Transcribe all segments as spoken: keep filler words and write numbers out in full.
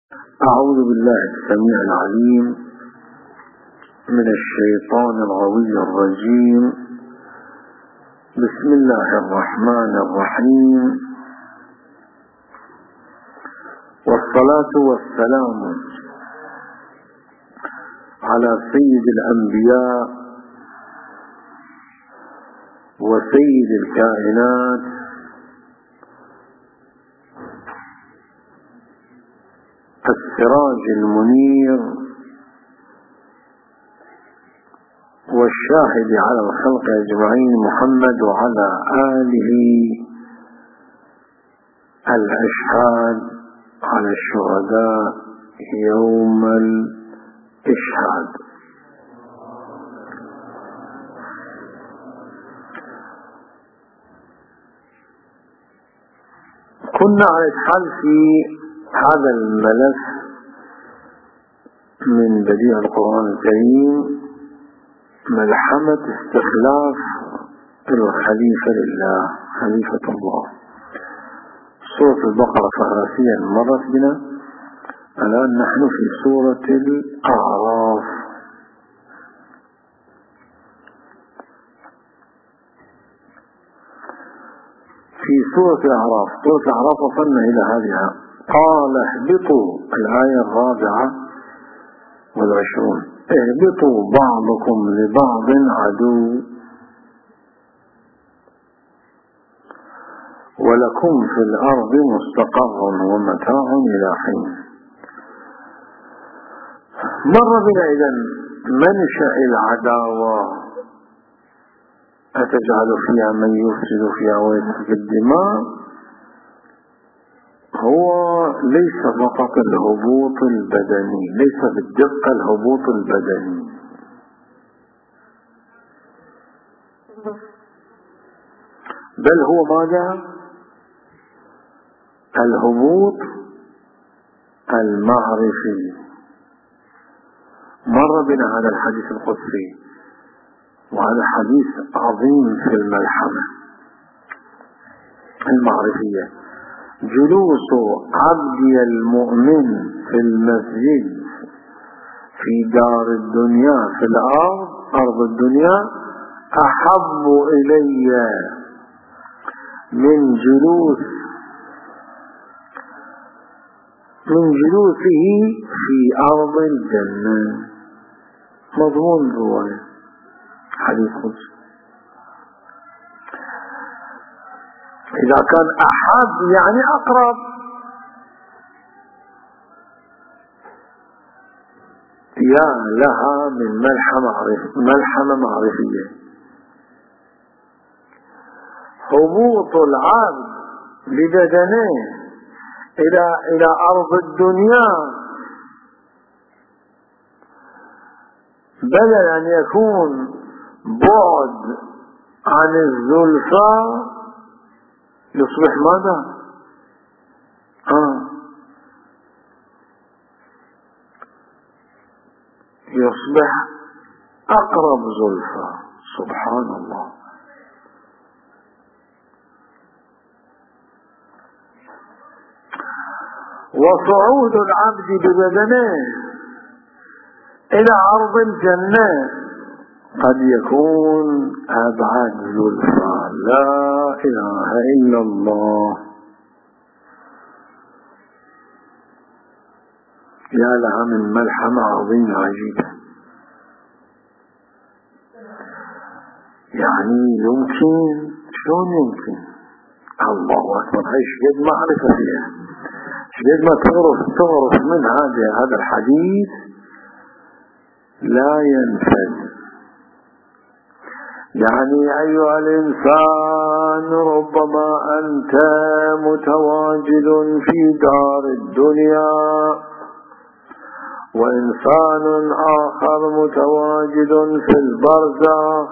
أعوذ بالله السميع العليم من الشيطان الغوي الرجيم. بسم الله الرحمن الرحيم، والصلاة والسلام على سيد الأنبياء وسيد الكائنات السراج المنير والشاهد على الخلق أجمعين محمد وعلى آله الأشهاد على الشهداء يوم الإشهاد. كنا على الحال في هذا الملف من بديع القرآن الكريم، ملحمة استخلاف الخليفة لله، خليفة الله. سورة البقرة فهرسيا مرت بنا، الآن نحن في سورة الأعراف. في سورة الأعراف سورة الأعراف وصلنا إلى هذه: قال اهبطوا، الآية الرابعة والعشرون: اهبطوا بعضكم لبعض عدو ولكم في الأرض مستقر ومتاع إلى حين. مر بنا إذن منشأ العداوة، أتجعل فيها من يفسد فيها ويسفك الدماء. هو ليس فقط الهبوط البدني، ليس بالدقة الهبوط البدني، بل هو ماذا؟ الهبوط المعرفي. مر بنا هذا الحديث القدسي، وهذا حديث عظيم في الملحمة المعرفية: جلوس عبدي المؤمن في المسجد في دار الدنيا في الأرض أرض الدنيا أحب إلي من جلوس من جلوسه في أرض الجنة. مضمون رواية حديث قدسي. إذا كان أحب يعني أقرب، يا لها من ملحمة معرفية. هبوط العبد ببدنه إلى إلى أرض الدنيا، بدل أن يكون بعد عن الزلفى يصبح ماذا؟ آه. يصبح أقرب زلفى. سبحان الله. وصعود العبد ببدنه إلى أرض الجنة قد يكون أبعد زلفى. لا إله إلا الله. يا لها من ملحمة عظيمة عجيبة. يعني يمكن، شلون يمكن؟ الله أكبر. هاي شقد معرفة فيها، شقد ما تعرف تعرف من هذا هذا الحديث لا ينفذ. يعني أيها الإنسان، ربما أنت متواجد في دار الدنيا وإنسان آخر متواجد في البرزخ،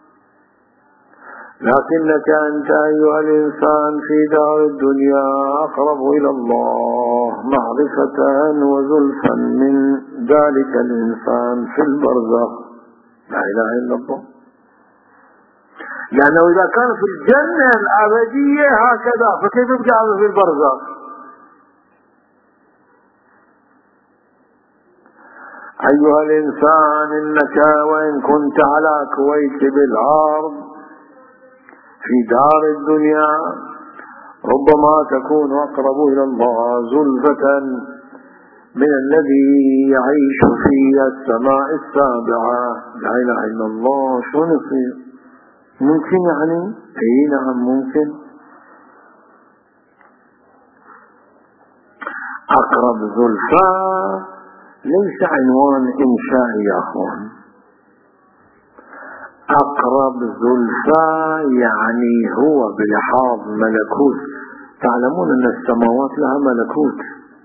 لكنك أنت أيها الإنسان في دار الدنيا أقرب إلى الله معرفة وزلفا من ذلك الإنسان في البرزخ. لا إله إلا الله. لأنه إذا كان في الجنة الأبدية هكذا، فكيف يبقى في البرزخ؟ أيها الإنسان إنك وإن كنت على كويكب الأرض في دار الدنيا ربما تكون أقرب إلى الله زلفة من الذي يعيش في السماء السابعة. لا إله إلا الله. شو نصير؟ ممكن يعني؟ اي نعم ممكن. أقرب زلفى ليس عنوان إنشائي يا أخوان. أقرب زلفى يعني هو بلحاظ ملكوت. تعلمون أن السماوات لها ملكوت.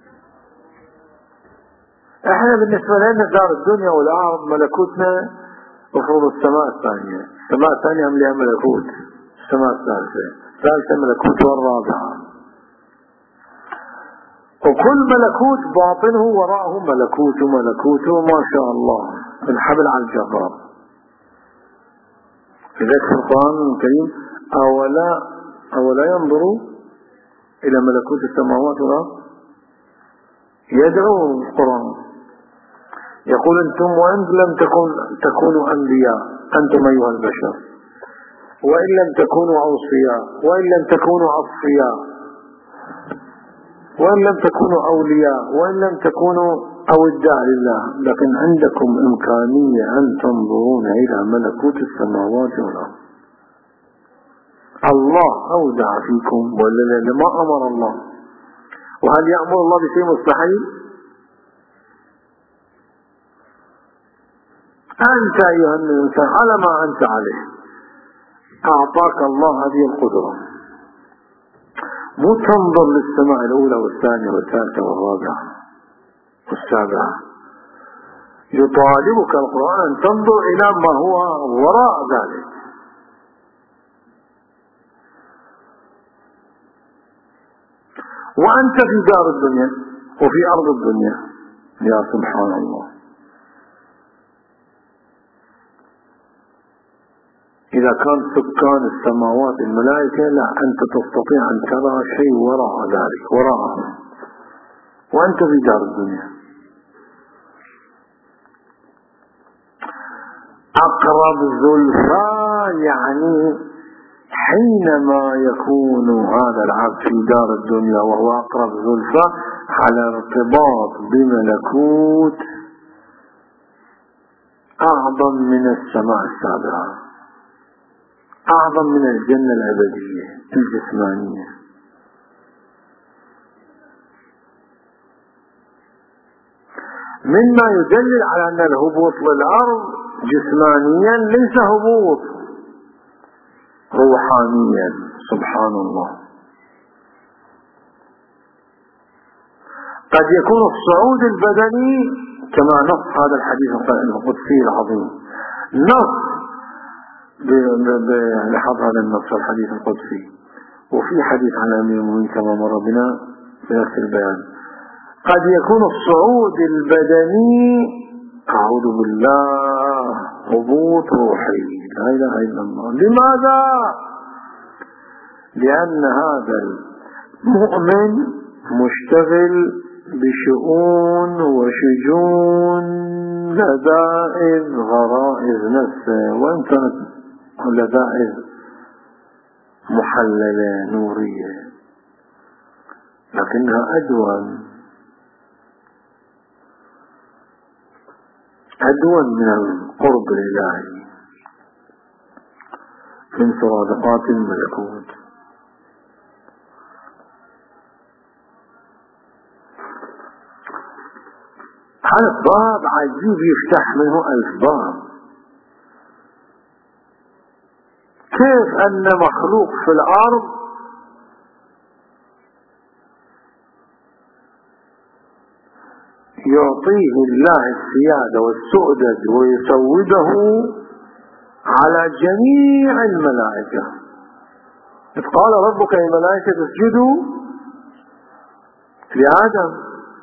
احنا بالنسبة لنا دار الدنيا والأرض ملكوتنا مفروض السماء الثانية. السماء الثانية هم لها ملكوت. السماء الثالثة الثالثة ملكوت والرابعة. وكل ملكوت باطنه وراءه ملكوت وملكوته ما شاء الله الحبل على الجبار. لذلك في القرآن الكريم أولا أولا ينظروا إلى ملكوت السماوات والأرض. يدعو القرآن يقول أنتم وإن لم تكن تكونوا أنبياء أنتم أيها البشر وإن لم تكونوا أوصياء وإن لم تكونوا أصفياء وإن لم تكونوا أولياء وإن لم تكونوا أوداء لله لكن عندكم إمكانية أن تنظرون إلى ملكوت السماوات والأرض. الله أودع فيكم ولا لا؟ ما أمر الله. وهل يأمر الله بشيء مستحيل؟ أنت أيها الإنسان على ما أنت عليه أعطاك الله هذه القدرة. مو تنظر للسماء الأولى والثانية والثالثة والرابعة والسابعة. يطالبك القرآن تنظر إلى ما هو وراء ذلك. وأنت في دار الدنيا وفي أرض الدنيا. يا سبحان الله. إذا كان سكان السماوات الملائكة لا أنت تستطيع أن ترى شيء وراء ذلك وراءهم وأنت في دار الدنيا. أقرب زلفى يعني حينما يكون هذا العبد في دار الدنيا وهو أقرب زلفى على ارتباط بملكوت أعظم من السماء السابعة، أعظم من الجنة الأبدية الجسمانية. مما يدلل على أن الهبوط للأرض جسمانيا ليس هبوط روحانيا. سبحان الله. قد يكون الصعود البدني كما نص هذا الحديث القدسي العظيم، نص بلحظ هذا النص الحديث القدسي. وفي حديث عن أمير المؤمنين كما مر بنا بنفس البيان. قد يكون الصعود البدني أعوذ بالله هبوط روحي. لا إله إلا الله. لماذا؟ لأن هذا المؤمن مشتغل بشؤون وشجون لذائذ غرائز نفسه، وإن كانت لذائذ محللة نورية لكنها أدون أدون من القرب الإلهي من صادقات الملكوت. هذا باب عجيب يفتح منه ألف باب. كيف أن مخلوق في الأرض يعطيه الله السيادة والسؤدد ويسوده على جميع الملائكة. إذ قال ربك للملائكة اسجدوا لآدم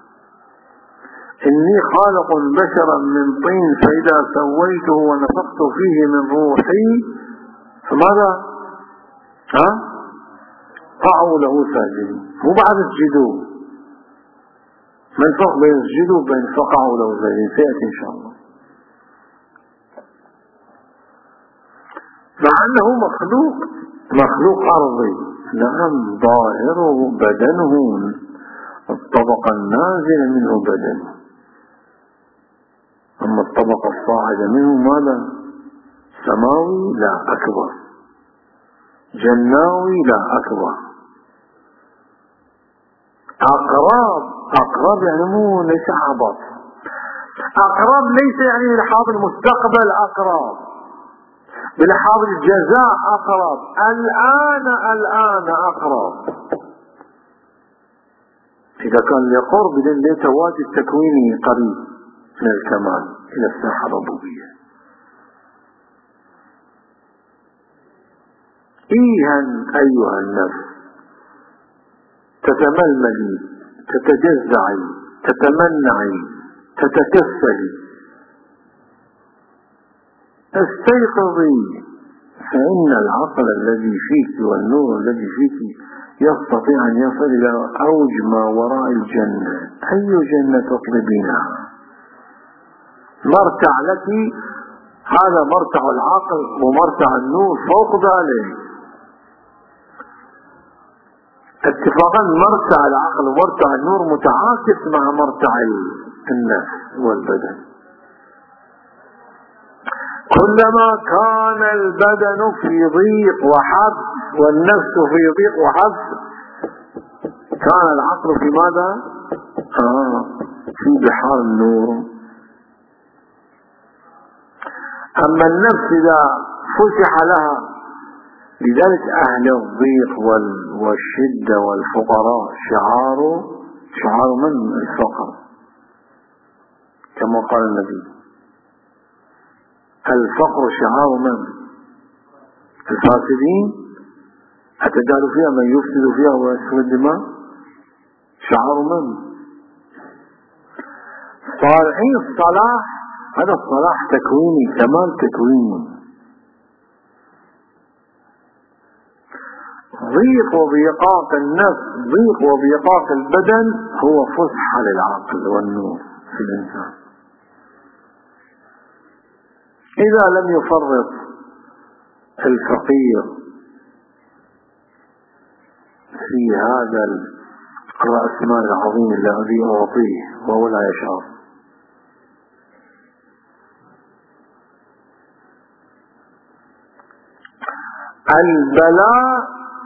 إني خالق بشرا من طين فإذا سويته ونفخت فيه من روحي فماذا؟ ها؟ قعوا له ساجدين. مو بعد اسجدوا، من فوق بيسجدوا بين فقعوا لو زين سيأتي إن شاء الله. مع أنه مخلوق مخلوق أرضي، نعم ظاهره بدنه الطبقة النازلة منه بدنه، أما الطبقة الصاعدة منه ماذا؟ سماوي لا أكبر، جناوي لا أكبر، أقراب أقرب يعني مو ليس عبط، أقرب ليس يعني بلحاظ المستقبل أقرب، بلحاظ الجزاء أقرب، الآن الآن أقرب. إذا كان لقرب لتواجد تكويني قريب من الكمال إلى الساحة الربوبية. إيها أيها النفس تتململي، تتجزعي، تتمنعي، تتكسلي، استيقظي، فإن العقل الذي فيك والنور الذي فيك يستطيع أن يصل إلى أوج ما وراء الجنة. أي جنة تطلبينها؟ مرتع لك هذا مرتع العقل ومرتع النور، فوق ذلك اتفاقا مرتع العقل ومرتع النور متعاكس مع مرتع النفس والبدن. كلما كان البدن في ضيق وحبس والنفس في ضيق وحبس كان العقل في ماذا؟ آه في بحار النور. أما النفس إذا فسح لها، لذلك أهل الضيق والشدة والفقراء شعار شعار من؟ الفقر، كما قال النبي الفقر شعار من؟ الفاسدين. أتجعل فيها من يفسد فيها ويسفك الدماء؟ شعار من؟ صالحين الصلاح، هذا الصلاح تكويني، كمال تكويني. ضيق وضيقات النفس، ضيق وضيقات البدن هو فسحة للعقل والنور في الإنسان. إذا لم يفرط الفقير في هذا الرأسمال العظيم الذي أعطيه وهو لا يشعر، البلاء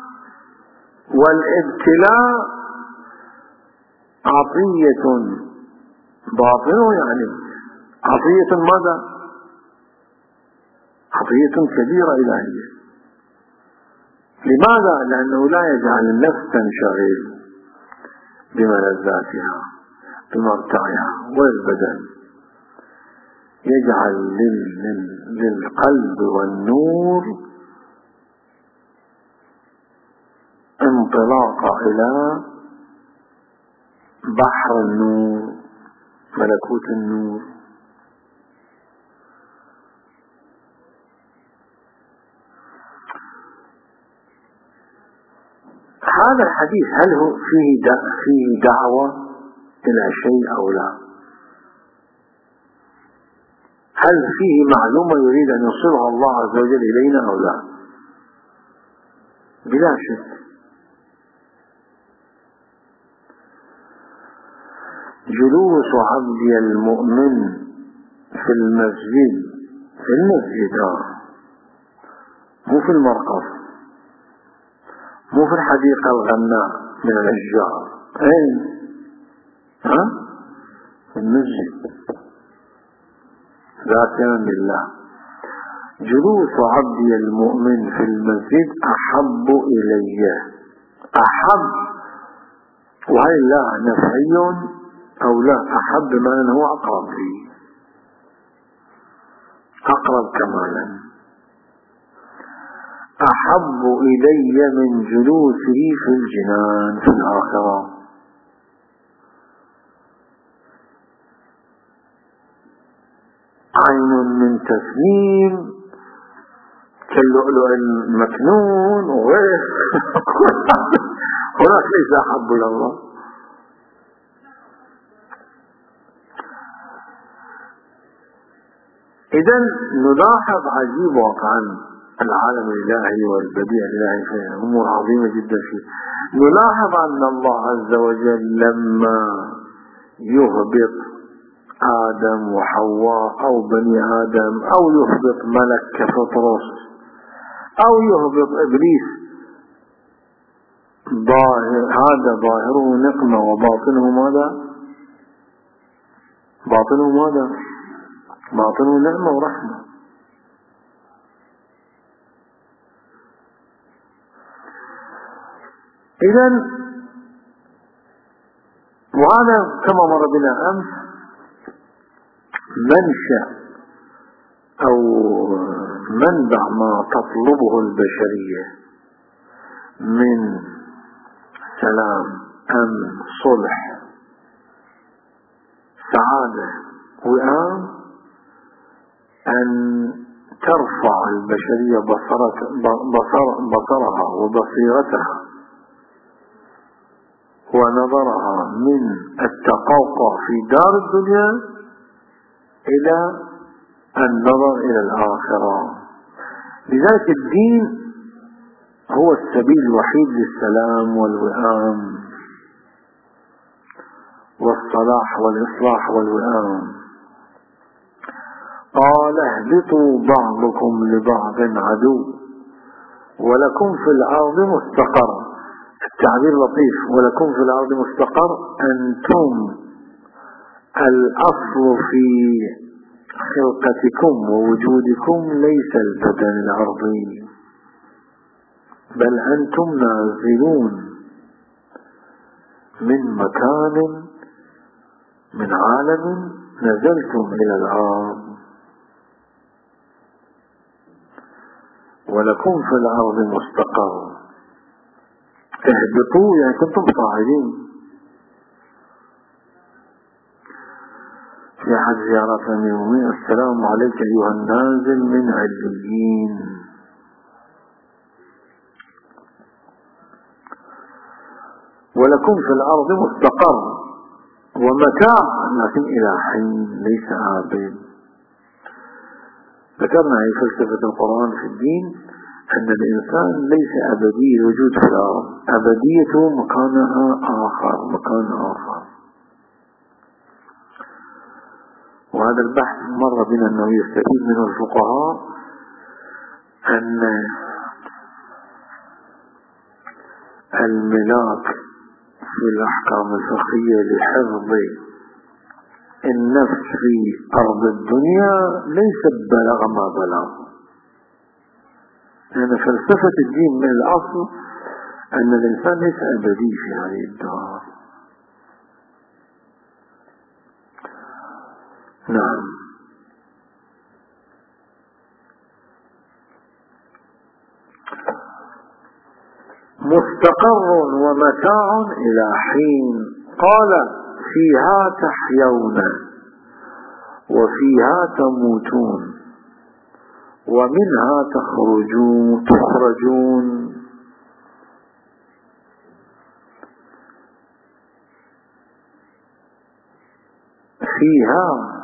والابتلاء عطية باطنة، يعني عطية ماذا؟ عطية كبيرة إلهية. لماذا؟ لأنه لا يجعل النفس تنشغل بملذاتها بمرتعها والبدن، يجعل للقلب والنور انطلاقا إلى بحر النور، ملكوت النور. هذا الحديث هل هو فيه فيه دعوة إلى شيء أو لا؟ هل فيه معلومة يريد أن يوصلها الله عز وجل إلينا أو لا؟ بلا شك. جلوس عبدي المؤمن في المسجد، في المسجد آه مو في المرقص، مو في الحديقة الغناء من الأشجار، أين؟ ها؟ في المسجد، ذاكرا لله. جلوس عبدي المؤمن في المسجد أحب إلي، أحب، وهي لا نفعي أو لا، أحب بمعنى هو أقرب لي، أقرب كمالا، أحب إلي من جلوسه في الجنان في الآخرة. عين من تسليم كاللؤلؤ المكنون وغيره هناك ليس أحب إلى الله. إذا نلاحظ عجيب واقعا العالم الإلهي والبديع الإلهي فيه أمور عظيمة جدا فيه. نلاحظ أن الله عز وجل لما يهبط آدم وحواء أو بني آدم أو يهبط ملك كفطرس أو يهبط إبليس، ظاهر هذا ظاهره نقمة وباطنه ماذا؟ باطنه ماذا؟ باطنه نعمة ورحمة. إذن وهذا كما مر بنا أمس منشأ أو منبع ما تطلبه البشرية من سلام، أمن، صلح، سعادة، وئام، أن ترفع البشرية بصر بصرها وبصيرتها ونظرها من التقوقع في دار الدنيا إلى النظر إلى الآخرة. لذلك الدين هو السبيل الوحيد للسلام والوئام والصلاح والإصلاح والوئام. قال اهبطوا بعضكم لبعض عدو ولكم في الأرض مستقر. التعبير لطيف، ولكم في الأرض مستقر. أنتم الأصل في خلقتكم ووجودكم ليس البدن الأرضي، بل أنتم نازلون من مكان، من عالم نزلتم إلى الأرض. ولكم في الأرض مستقر. اهبطوا يعني كنتم صاعدين. في أحد زيارات أمير المؤمنين: السلام عليك أيها النازل من عليين. ولكم في الأرض مستقر ومتاع، لكن إلى حين ليس آبد. ذكرنا في فلسفة القرآن في الدين أن الإنسان ليس أبدي الوجود في الأرض، أبديته مكانها آخر، مكان آخر. وهذا البحث مر بنا أنه يستفيد منه الفقهاء أن الملاك في الأحكام الفقهية لحفظ النفس في أرض الدنيا ليس بلغ ما بلغ. لأن فلسفة الدين من الأصل أن الإنسان ليس أبدي في هذه الدار. نعم. مستقر ومتاع إلى حين. قال فيها تحيون وفيها تموتون ومنها تخرجون تخرجون فيها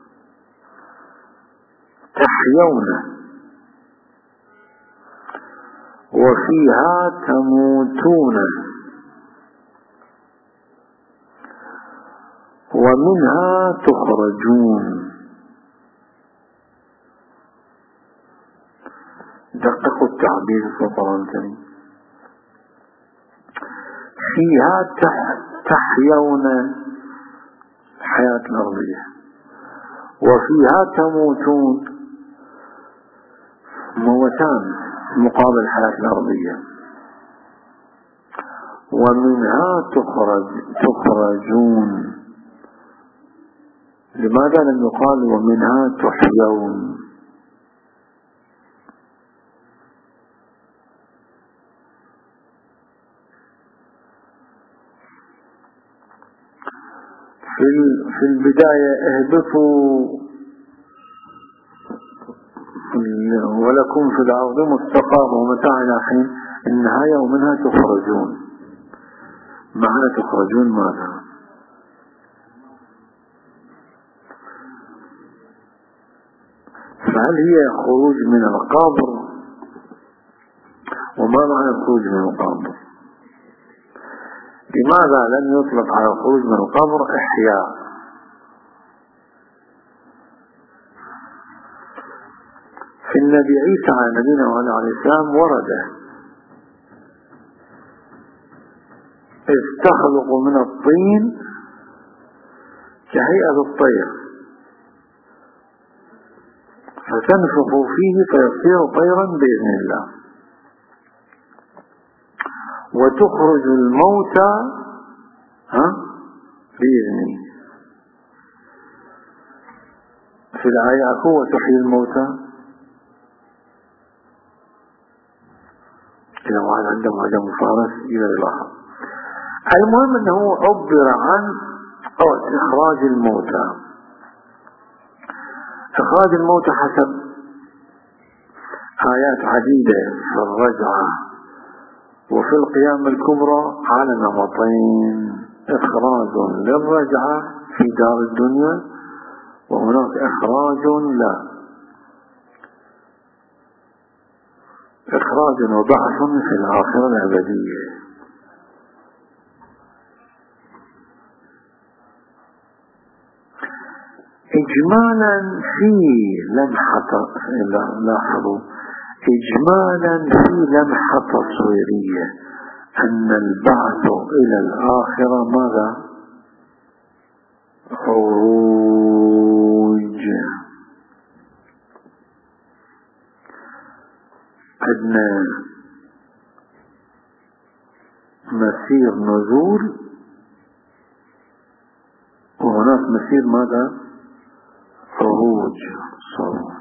تحيون وفيها تموتون ومنها تخرجون. دققوا التعبير في القرآن الكريم. فيها تحيون الحياة الأرضية وفيها تموتون، موتان مقابل الحياة الأرضية، ومنها تخرج تخرجون. لماذا لم يقال ومنها تحيون؟ في البداية اهبطوا ولكم في الأرض مستقر ومتاع إلى حين. النهاية ومنها تخرجون. معنى تخرجون ماذا؟ فهل هي خروج من القبر؟ وما معنى الخروج من القبر؟ لماذا لم يطلق على الخروج من القبر إحياء؟ في النبي عيسى على نبينا وعلى السلام ورد إذ تخلق من الطين كهيئة الطير فتنفخ فيه فيصير طيرا بإذن الله، وتخرج الموتى ها بإذنه. في الآية هو تحيي الموتى. إذا واحد عنده معجم فارس إلى الآخر. المهم أنه عبر عن إخراج الموتى. إخراج الموتى حسب آيات عديدة في الرجعة وفي القيامة الكبرى على نمطين: إخراج للرجعة في دار الدنيا، وهناك إخراج لا إخراج وبعث في الآخرة الأبدية. إجمالا في لمحة، لاحظوا إجمالا في لمحة تصويرية أن البعث إلى الآخرة ماذا؟ عروج. عندنا مسير نزول، وهناك مسير ماذا؟ عروج صور.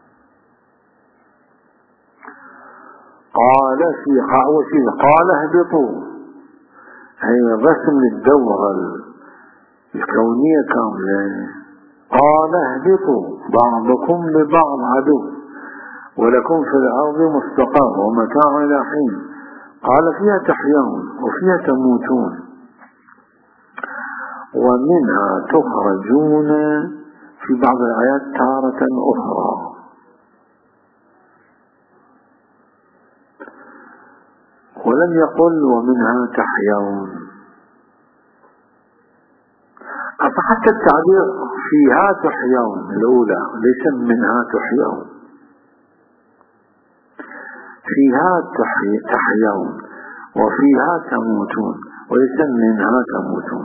قال في قاوة قال اهبطوا، هي الرسم للدورة الكونية كاملة. قال اهبطوا بعضكم لبعض عدو ولكم في الأرض مستقر ومتاع إلى حين. قال فيها تحيون وفيها تموتون ومنها تخرجون في بعض الآيات تارة أخرى. ولم يقل ومنها تحيون. حتى التعبير فيها تحيون الأولى ليس منها تحيون، فيها تحيون وفيها تموتون وليس منها تموتون.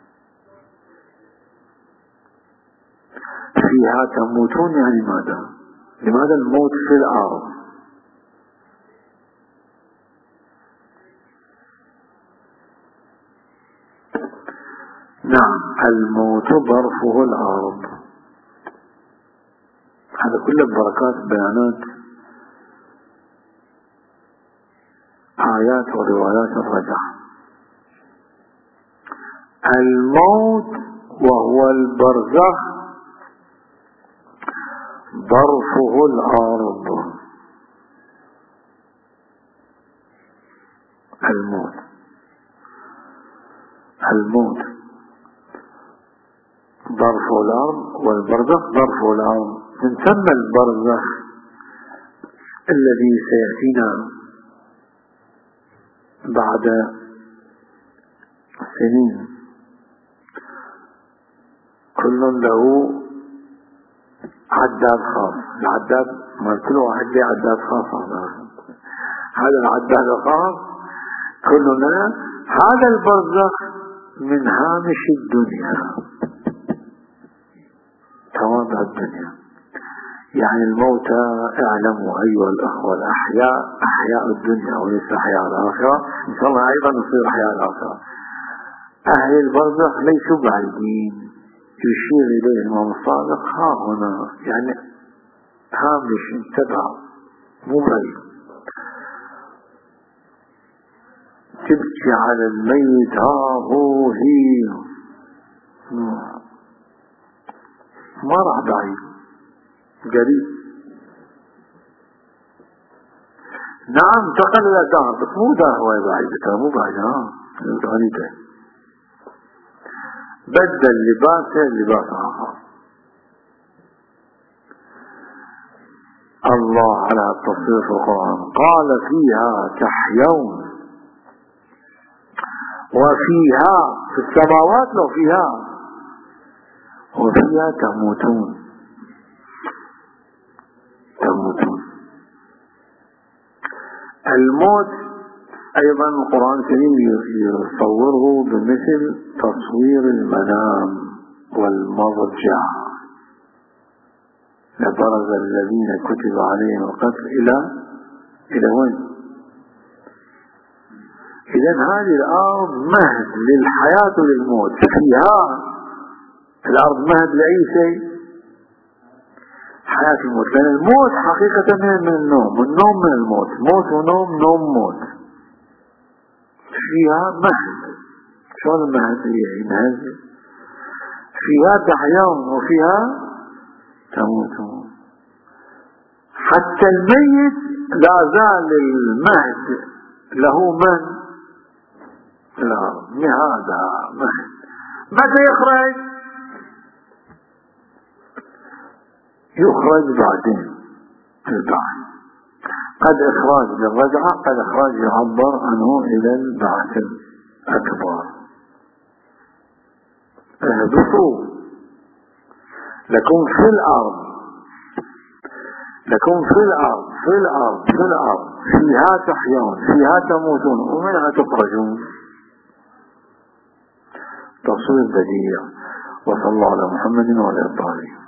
فيها تموتون يعني ماذا؟ لماذا الموت في الأرض؟ نعم، الموت ظرفه الأرض. هذا كله بركات بيانات آيات وروايات الرجع. الموت وهو البرزخ ظرفه الأرض. الموت الموت ظرفه الأرض والبرزخ ظرفه الأرض. من ثم البرزخ الذي سيأتينا بعد سنين كل له عداد خاص. العداد ما كل واحد له عداد خاص. هذا العداد الخاص كلنا. هذا البرزخ من هامش الدنيا، تواضع الدنيا. يعني الموتى اعلموا أيها الأخوة الأحياء أحياء الدنيا وليس أحياء الآخرة. إن شاء الله أيضا نصير أحياء الآخرة. أهل البرزخ ليسوا بعيدين. يشير إليه الإمام الصادق ها هنا، يعني هامش انتبه مو بعيد. تبكي على الميت ها هو هي ما راح بعيد، قريب. نعم انتقل إلى دار بس مو دار هو بعيد، مو بعيد. ها غريبة. بدل لباسه لباس آخر. الله على التصوير في القرآن قال فيها تحيون وفيها في السماوات لو فيها وفيها تموتون تموتون. الموت أيضا القرآن الكريم يصوره بمثل تصوير المنام والمضجع. لبرز الذين كتب عليهم القتل إلى إلى وين؟ إذن هذه الأرض مهد للحياة وللموت، فيها الأرض مهد لأي شيء حياة الموت، لأن الموت حقيقة من النوم والنوم من الموت، موت ونوم نوم موت. فيها مهد، شلون المهد ينهز؟ فيها تحيون وفيها تموتون. حتى الميت لا زال المهد له من الأرض، هذا مهد. متى يخرج؟ يخرج بعدين البعث، قد إخراج للرجعة، قد إخراج يعبر عنه إلى البعث الأكبر. اهبطوا لكم في الأرض، لكم في الأرض في الأرض في الأرض فيها تحيون فيها تموتون ومنها تخرجون. تصوير بديع. وصلى الله على محمد وعلى آله.